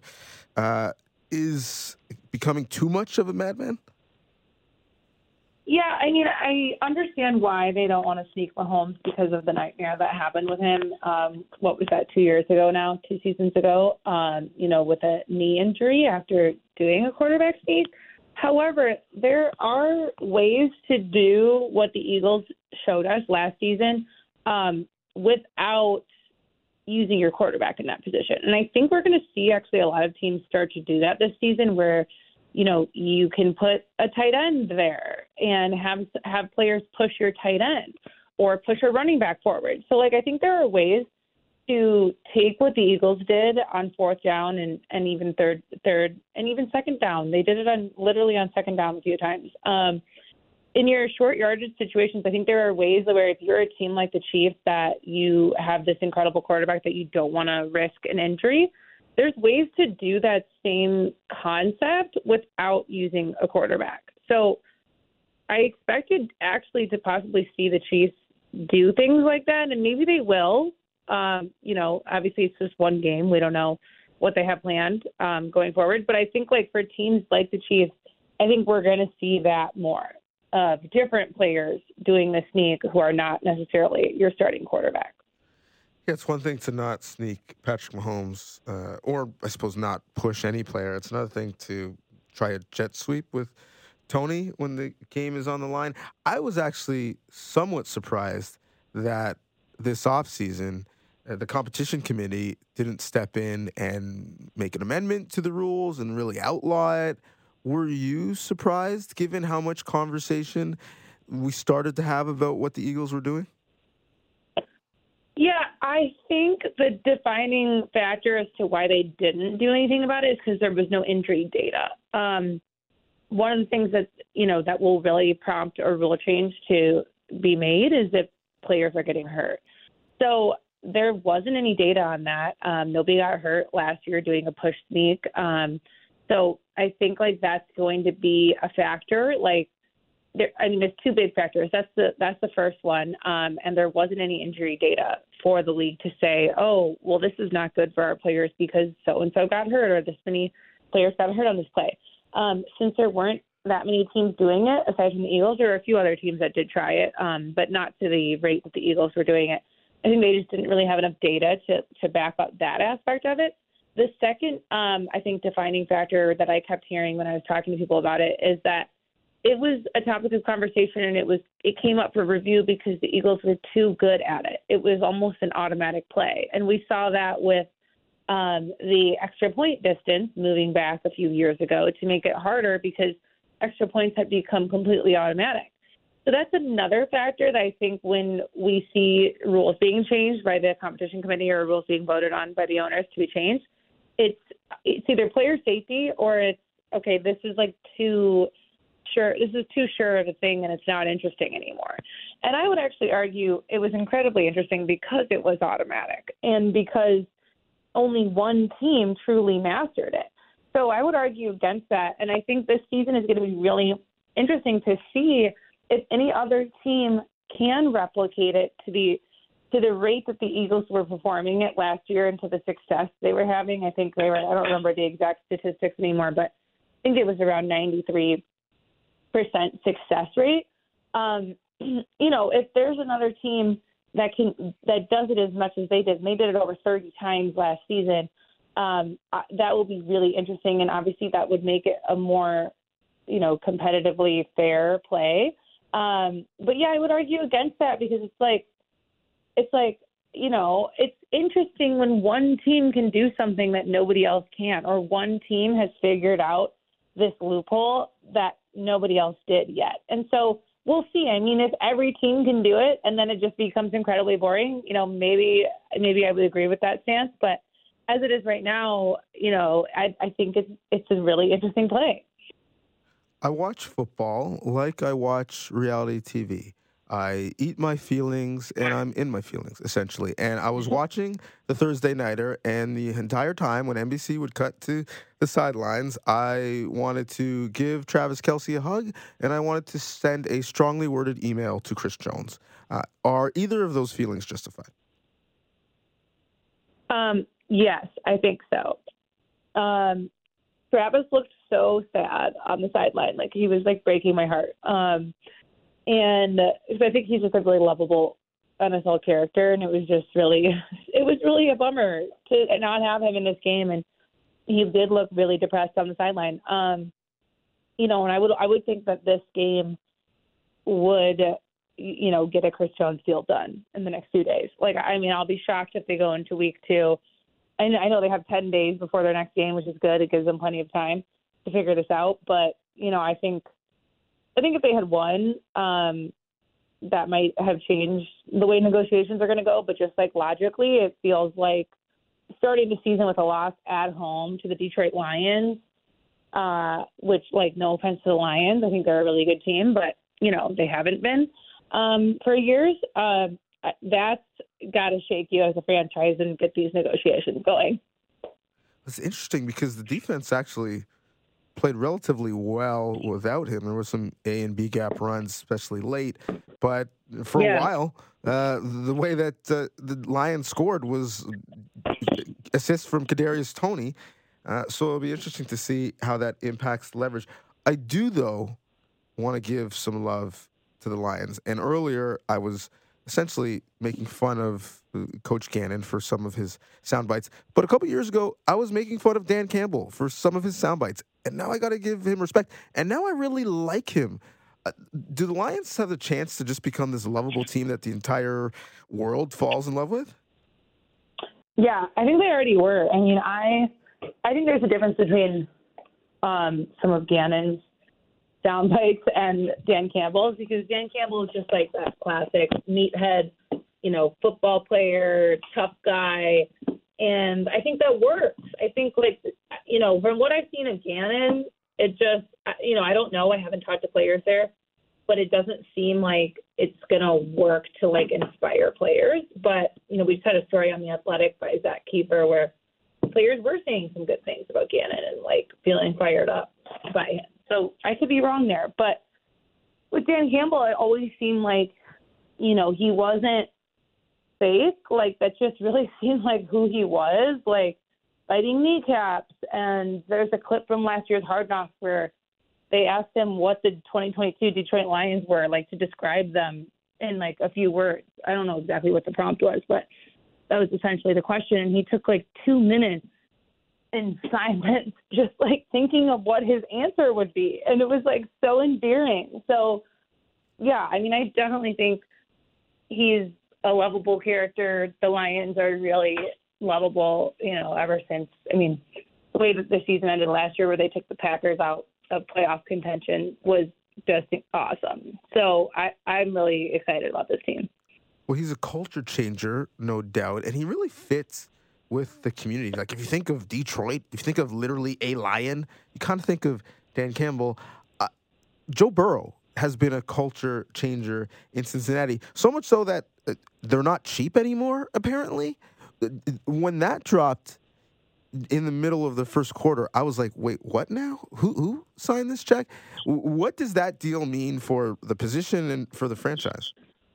is becoming too much of a madman? Yeah, I mean, I understand why they don't want to sneak Mahomes because of the nightmare that happened with him. What was that, 2 years ago now, 2 seasons ago, with a knee injury after doing a quarterback sneak. However, there are ways to do what the Eagles showed us last season without using your quarterback in that position. And I think we're going to see actually a lot of teams start to do that this season where, you can put a tight end there and have players push your tight end or push a running back forward. So, I think there are ways to take what the Eagles did on 4th down and even third and even 2nd down. They did it literally on 2nd down a few times. In your short yardage situations, I think there are ways where if you're a team like the Chiefs that you have this incredible quarterback that you don't want to risk an injury, there's ways to do that same concept without using a quarterback. So I expected actually to possibly see the Chiefs do things like that, and maybe they will. Obviously it's just one game. We don't know what they have planned going forward. But I think for teams like the Chiefs, I think we're going to see that more of different players doing the sneak who are not necessarily your starting quarterback. Yeah, it's one thing to not sneak Patrick Mahomes or I suppose not push any player. It's another thing to try a jet sweep with Toney when the game is on the line. I was actually somewhat surprised that this offseason, the competition committee didn't step in and make an amendment to the rules and really outlaw it. Were you surprised given how much conversation we started to have about what the Eagles were doing? Yeah, I think the defining factor as to why they didn't do anything about it is because there was no injury data. one of the things that, that will really prompt a rule change to be made is if players are getting hurt. So there wasn't any data on that. Nobody got hurt last year doing a push sneak. So I think that's going to be a factor. There's two big factors. That's the first one. And there wasn't any injury data for the league to say, oh, well, this is not good for our players because so-and-so got hurt or this many players got hurt on this play. Since there weren't that many teams doing it, aside from the Eagles, there were a few other teams that did try it, but not to the rate that the Eagles were doing it. I think they just didn't really have enough data to back up that aspect of it. The second, I think, defining factor that I kept hearing when I was talking to people about it is that it was a topic of conversation, and it came up for review because the Eagles were too good at it. It was almost an automatic play, and we saw that with the extra point distance moving back a few years ago to make it harder because extra points had become completely automatic. So that's another factor that I think when we see rules being changed by the competition committee or rules being voted on by the owners to be changed, it's either player safety or it's, okay, this is too sure of a thing and it's not interesting anymore. And I would actually argue it was incredibly interesting because it was automatic and because only one team truly mastered it. So I would argue against that. And I think this season is going to be really interesting to see if any other team can replicate it to the rate that the Eagles were performing it last year and to the success they were having. I think I don't remember the exact statistics anymore, but I think it was around 93% success rate. If there's another team that does it as much as they did, and they did it over 30 times last season, that will be really interesting. And obviously that would make it a more, competitively fair play. But yeah, I would argue against that because it's interesting when one team can do something that nobody else can, or one team has figured out this loophole that nobody else did yet. And so we'll see. I mean, if every team can do it and then it just becomes incredibly boring, maybe I would agree with that stance. But as it is right now, I think it's a really interesting play. I watch football like I watch reality TV. I eat my feelings, and I'm in my feelings, essentially. And I was watching the Thursday Nighter, and the entire time when NBC would cut to the sidelines, I wanted to give Travis Kelce a hug, and I wanted to send a strongly worded email to Chris Jones. Are either of those feelings justified? Yes, I think so. Travis looked so sad on the sideline. He was breaking my heart. And I think he's just a really lovable NFL character. And it was really a bummer to not have him in this game. And he did look really depressed on the sideline. And I would think that this game would, get a Chris Jones deal done in the next 2 days. I'll be shocked if they go into week 2. I know they have 10 days before their next game, which is good. It gives them plenty of time to figure this out. But, I think if they had won, that might have changed the way negotiations are going to go. But just logically, it feels like starting the season with a loss at home to the Detroit Lions, which, no offense to the Lions, I think they're a really good team, but, they haven't been for years. That's got to shake you as a franchise and get these negotiations going. It's interesting because the defense actually played relatively well without him. There were some A and B gap runs, especially late. But for a while, the way that the Lions scored was assists from Kadarius Toney. So it'll be interesting to see how that impacts leverage. I do, though, want to give some love to the Lions. And earlier, I was essentially making fun of Coach Gannon for some of his sound bites. But a couple years ago, I was making fun of Dan Campbell for some of his sound bites. And now I got to give him respect. And now I really like him. Do the Lions have the chance to just become this lovable team that the entire world falls in love with? Yeah, I think they already were. I mean, I think there's a difference between some of Gannon's sound bites and Dan Campbell's, because Dan Campbell is just that classic meathead, football player, tough guy. And I think that works. I think from what I've seen of Gannon, it just, I don't know. I haven't talked to players there, but it doesn't seem like it's going to work to, like, inspire players. But, we just had a story on The Athletic by Zach Keefer where players were saying some good things about Gannon and, like, feeling fired up by him. So I could be wrong there. But with Dan Campbell, it always seemed like, he wasn't fake. Like, that just really seemed like who he was, like, fighting kneecaps. And there's a clip from last year's Hard Knocks where they asked him what the 2022 Detroit Lions were, like, to describe them in, like, a few words. I don't know exactly what the prompt was, but that was essentially the question. And he took, like, 2 minutes in silence, just, like, thinking of what his answer would be. And it was, like, so endearing. So, yeah, I mean, I definitely think he's a lovable character. The Lions are really lovable, ever since, the way that the season ended last year where they took the Packers out of playoff contention was just awesome. So I'm really excited about this team. Well, he's a culture changer, no doubt, and he really fits with the community. Like, if you think of Detroit, if you think of literally a Lion, you kind of think of Dan Campbell. Joe Burrow has been a culture changer in Cincinnati, so much so that they're not cheap anymore, apparently. When that dropped in the middle of the first quarter, I was like, wait, what now? Who signed this check? What does that deal mean for the position and for the franchise?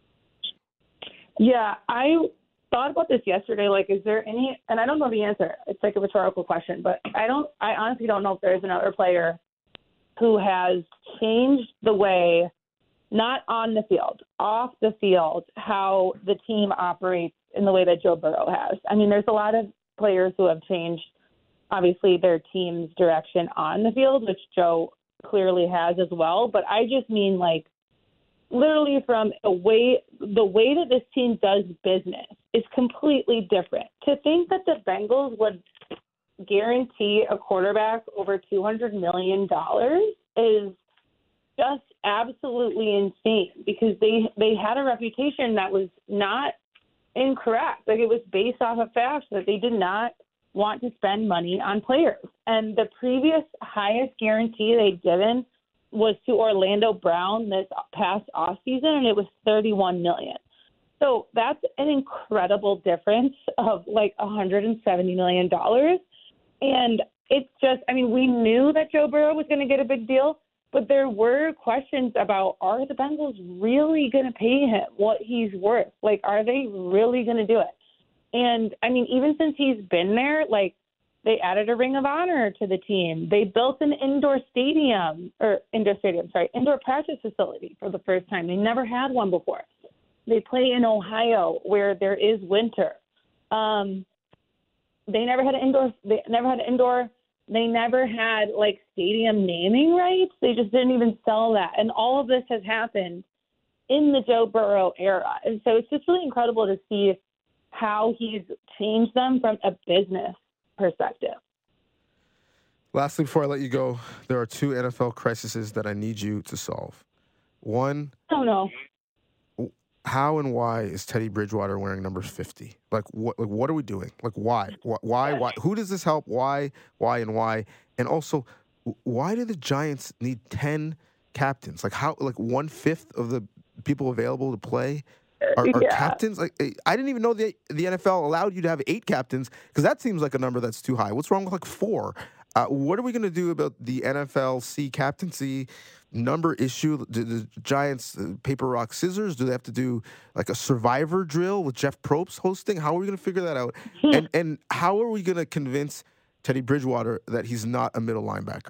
Yeah, I thought about this yesterday. Like, is there any, and I don't know the answer. It's like a rhetorical question, but I honestly don't know if there's another player who has changed the way, not on the field, off the field, how the team operates in the way that Joe Burrow has. I mean, there's a lot of players who have changed, obviously, their team's direction on the field, which Joe clearly has as well. But I just mean, like, literally from the way that this team does business is completely different. To think that the Bengals would guarantee a quarterback over $200 million is just absolutely insane, because they had a reputation that was not incorrect. Like, it was based off of facts that they did not want to spend money on players. And the previous highest guarantee they'd given was to Orlando Brown this past offseason, and it was $31 million. So that's an incredible difference of like $170 million. And it's just, I mean, we knew that Joe Burrow was going to get a big deal, but there were questions about, are the Bengals really going to pay him what he's worth? Like, are they really going to do it? And, I mean, even since he's been there, like, they added a Ring of Honor to the team. They built an indoor practice facility for the first time. They never had one before. They play in Ohio where there is winter. They never had an indoor. They never had like stadium naming rights. They just didn't even sell that. And all of this has happened in the Joe Burrow era. And so it's just really incredible to see how he's changed them from a business perspective. Lastly, before I let you go, there are two NFL crises that I need you to solve. One, oh no. How and why is Teddy Bridgewater wearing number 50? Like, what are we doing? Like, why? Why? Who does this help? Why, and why? And also, why do the Giants need 10 captains? Like, how? Like, 1/5 of the people available to play are captains? Like, I didn't even know the NFL allowed you to have 8 captains, because that seems like a number that's too high. What's wrong with like 4? What are we going to do about the NFLC captaincy number issue? Do the Giants paper, rock, scissors? Do they have to do like a survivor drill with Jeff Probst hosting? How are we going to figure that out? And how are we going to convince Teddy Bridgewater that he's not a middle linebacker?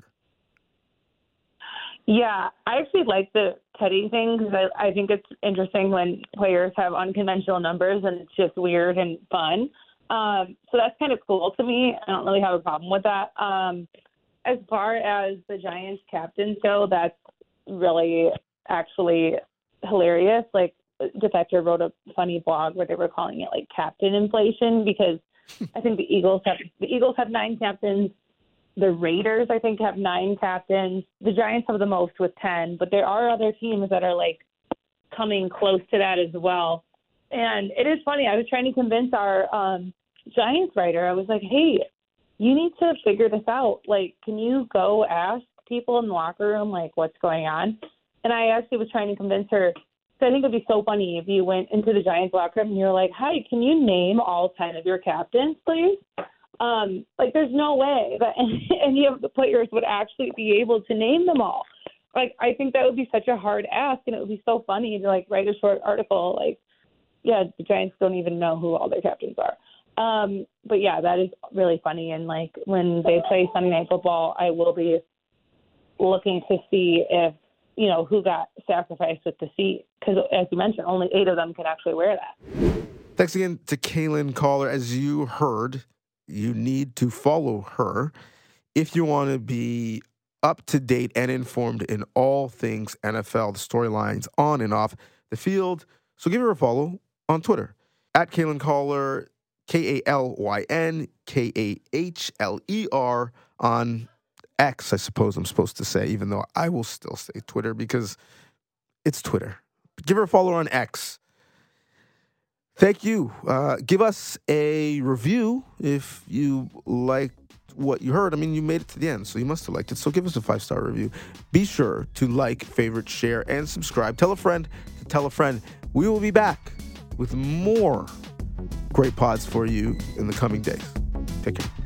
Yeah, I actually like the Teddy thing, because I think it's interesting when players have unconventional numbers, and it's just weird and fun. So that's kind of cool to me. I don't really have a problem with that. As far as the Giants captains go, that's really actually hilarious. Like, Defector wrote a funny blog where they were calling it like captain inflation, because I think the Eagles have 9 captains. The Raiders, I think, have 9 captains. The Giants have the most with 10, but there are other teams that are like coming close to that as well. And it is funny. I was trying to convince our Giants writer. I was like, hey, you need to figure this out. Like, can you go ask people in the locker room, like, what's going on. And I actually was trying to convince her. So I think it would be so funny if you went into the Giants locker room and you're like, hi, can you name all 10 of your captains, please? Like, there's no way that any of the players would actually be able to name them all. Like, I think that would be such a hard ask, and it would be so funny to, like, write a short article. Like, yeah, the Giants don't even know who all their captains are. But, yeah, that is really funny. And, like, when they play Sunday Night Football, I will be looking to see if, you know, who got sacrificed with the seat. Because, as you mentioned, only 8 of them can actually wear that. Thanks again to Kaylin Caller. As you heard, you need to follow her if you want to be up to date and informed in all things NFL, the storylines on and off the field. So give her a follow on Twitter at Kaylin Caller, KALYN KAHLER on X, I suppose I'm supposed to say, even though I will still say Twitter because it's Twitter. Give her a follow on X. Thank you. Give us a review if you like what you heard. I mean, you made it to the end, so you must have liked it. So give us a 5-star review. Be sure to like, favorite, share, and subscribe. Tell a friend to tell a friend. We will be back with more great pods for you in the coming days. Take care.